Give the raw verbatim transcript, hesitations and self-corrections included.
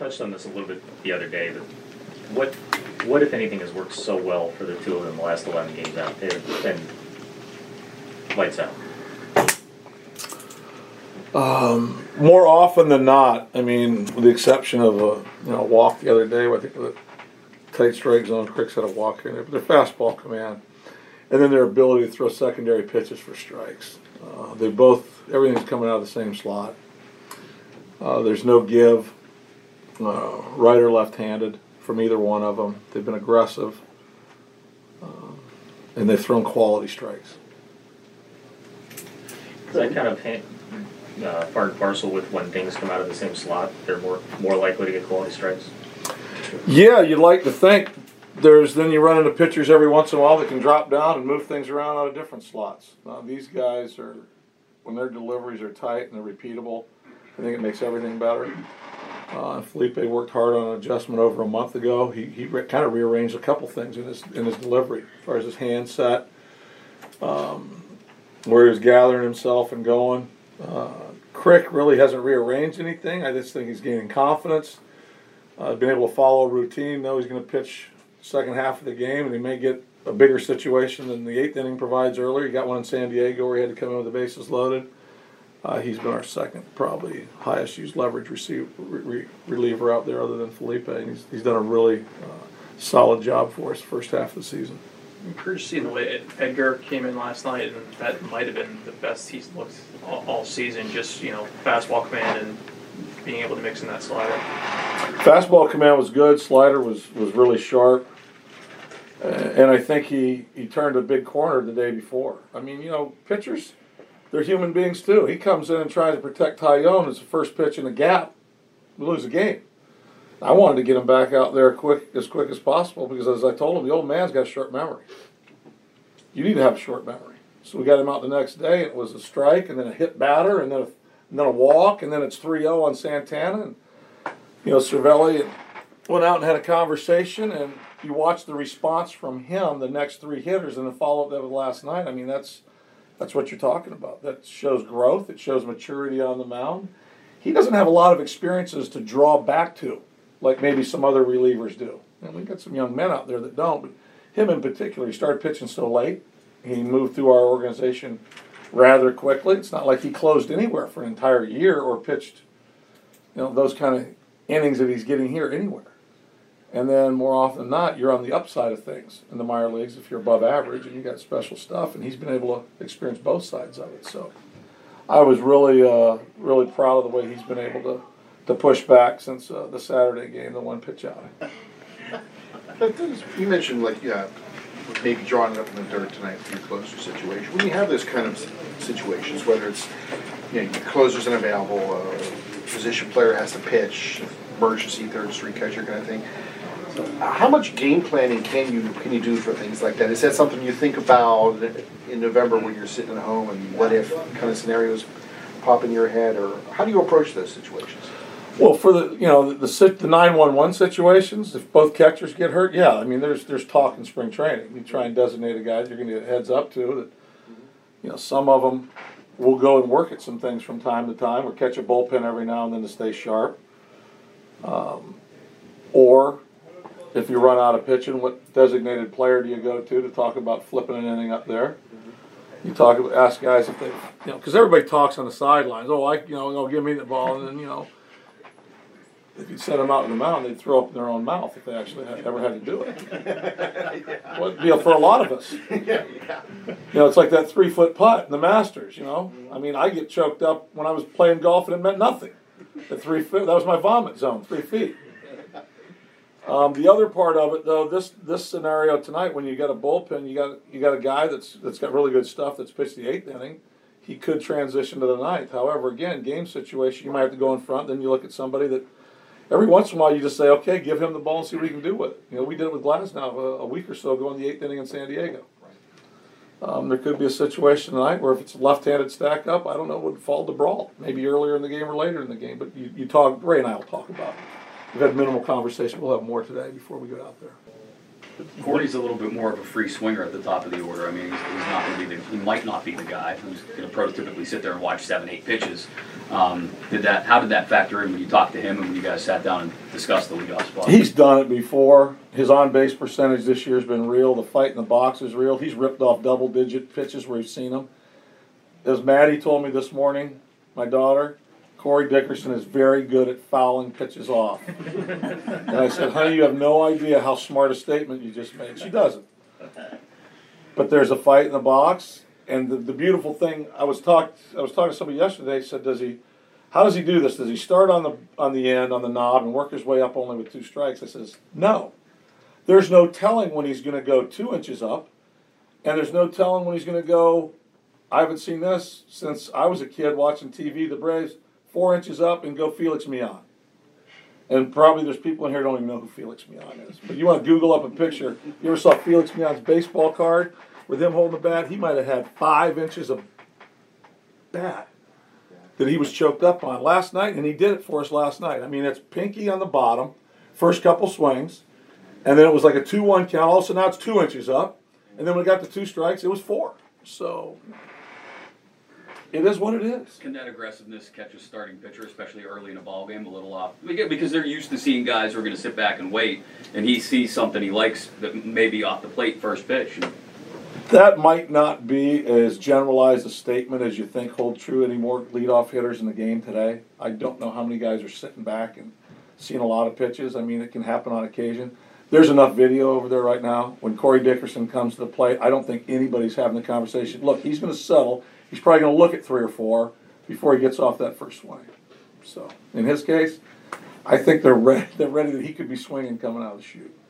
touched on this a little bit the other day, but what, what if anything, has worked so well for the two of them the last eleven games out? They've been lights out. Um, more often than not, I mean, with the exception of a you know walk the other day, where I think the tight strike zone, Crick's had a walk in there, but their fastball command, and then their ability to throw secondary pitches for strikes. Uh, they both, everything's coming out of the same slot. Uh, there's no give, uh, right or left-handed from either one of them. They've been aggressive, um, and they've thrown quality strikes. Is that kind of uh, part and parcel with when things come out of the same slot? They're more more likely to get quality strikes? Yeah, you'd like to think. There's then you run into pitchers every once in a while that can drop down and move things around out of different slots. Now, these guys are, when their deliveries are tight and they're repeatable, I think it makes everything better. Uh, Felipe worked hard on an adjustment over a month ago. He he re- kind of rearranged a couple things in his in his delivery, as far as his hand set, um, where he was gathering himself and going. Uh, Crick really hasn't rearranged anything. I just think he's gaining confidence. Uh, been able to follow a routine. Know he's going to pitch the second half of the game, and he may get a bigger situation than the eighth inning provides earlier. He got one in San Diego where he had to come in with the bases loaded. Uh, he's been our second, probably highest used leverage receiver, re- reliever out there, other than Felipe. And he's he's done a really uh, solid job for us the first half of the season. I'm encouraged to see the way Edgar came in last night, and that might have been the best he's looked all, all season. Just you know, fastball command and being able to mix in that slider. Fastball command was good. Slider was was really sharp, uh, and I think he he turned a big corner the day before. I mean, you know, pitchers, they're human beings too. He comes in and tries to protect Tyone. It's the first pitch in the gap. We lose the game. I wanted to get him back out there quick as quick as possible because, as I told him, the old man's got short memory. You need to have a short memory. So we got him out the next day. And it was a strike, and then a hit batter, and then a, and then a walk, and then it's three oh on Santana. And you know, Cervelli went out and had a conversation, and you watch the response from him, the next three hitters, and the follow-up that was last night. I mean, that's that's what you're talking about. That shows growth. It shows maturity on the mound. He doesn't have a lot of experiences to draw back to, like maybe some other relievers do. And we've got some young men out there that don't, but him in particular, he started pitching so late. He moved through our organization rather quickly. It's not like he closed anywhere for an entire year or pitched, you know, those kind of innings that he's getting here anywhere. And then more often than not, you're on the upside of things in the minor leagues if you're above average and you got special stuff, and he's been able to experience both sides of it. So I was really, uh, really proud of the way he's been able to to push back since uh, the Saturday game, the one pitch out. You mentioned, like, yeah, maybe drawing it up in the dirt tonight for your closer situation. When you have those kind of situations, whether it's, you know, your closer's unavailable, a position player has to pitch, emergency third street catcher kind of thing, how much game planning can you can you do for things like that? Is that something you think about in November when you're sitting at home and what if kind of scenarios pop in your head, or how do you approach those situations? Well, for the you know the the, the nine one one situations, if both catchers get hurt, yeah, I mean there's there's talk in spring training. You try and designate a guy that you're going to get heads up to. That you know some of them will go and work at some things from time to time, or catch a bullpen every now and then to stay sharp. Um, or if you run out of pitching, what designated player do you go to to talk about flipping an inning up there? You talk, ask guys if they, you know, because everybody talks on the sidelines. Oh, I, you know, no, give me the ball, and then you know, if you set them out in the mound, they'd throw up in their own mouth if they actually had, ever had to do it. yeah. Well, you know, for a lot of us, yeah, yeah. you know, it's like that three-foot putt in the Masters. You know, I mean, I get choked up when I was playing golf, and it meant nothing. The three feet, that was my vomit zone, three feet. Um, the other part of it, though, this this scenario tonight, when you got a bullpen, you got you got a guy that's that's got really good stuff that's pitched the eighth inning. He could transition to the ninth. However, again, game situation, you might have to go in front. Then you look at somebody that every once in a while you just say, okay, give him the ball and see what he can do with it. You know, we did it with Glasnow a, a week or so ago in the eighth inning in San Diego. Um, there could be a situation tonight where if it's left-handed stack up, I don't know, it would fall to Brault. Maybe earlier in the game or later in the game. But you, you talk, Ray and I will talk about it. We've had minimal conversation. We'll have more today before we go out there. Corey's a little bit more of a free swinger at the top of the order. I mean, he's, he's not going to be the, he might not be the guy who's going to prototypically sit there and watch seven, eight pitches. Um, did that? How did that factor in when you talked to him and when you guys sat down and discussed the leadoff spot? He's done it before. His on-base percentage this year has been real. The fight in the box is real. He's ripped off double-digit pitches where we've seen him. As Maddie told me this morning, my daughter, Corey Dickerson is very good at fouling pitches off. And I said, honey, you have no idea how smart a statement you just made. She doesn't. But there's a fight in the box, and the, the beautiful thing, I was talk, I was talking to somebody yesterday, said, does he, how does he do this? Does he start on the on the end, on the knob, and work his way up only with two strikes? I says, no. There's no telling when he's going to go two inches up, and there's no telling when he's going to go, I haven't seen this since I was a kid watching T V, the Braves, four inches up and go Felix Millan. And probably there's people in here who don't even know who Felix Millan is. But you want to Google up a picture. You ever saw Felix Millan's baseball card with him holding the bat? He might have had five inches of bat that he was choked up on last night, and he did it for us last night. I mean, it's pinky on the bottom, first couple swings, and then it was like a two one count. All of a sudden now it's two inches up, and then when we got to two strikes, it was four. So it is what it is. Can that aggressiveness catch a starting pitcher, especially early in a ball game, a little off? Because they're used to seeing guys who are going to sit back and wait, and he sees something he likes that may be off the plate first pitch. That might not be as generalized a statement as you think hold true anymore. Leadoff hitters in the game today. I don't know how many guys are sitting back and seeing a lot of pitches. I mean, it can happen on occasion. There's enough video over there right now. When Corey Dickerson comes to the plate, I don't think anybody's having the conversation. Look, he's going to settle. He's probably going to look at three or four before he gets off that first swing. So, in his case, I think they're ready, they're ready that he could be swinging coming out of the chute.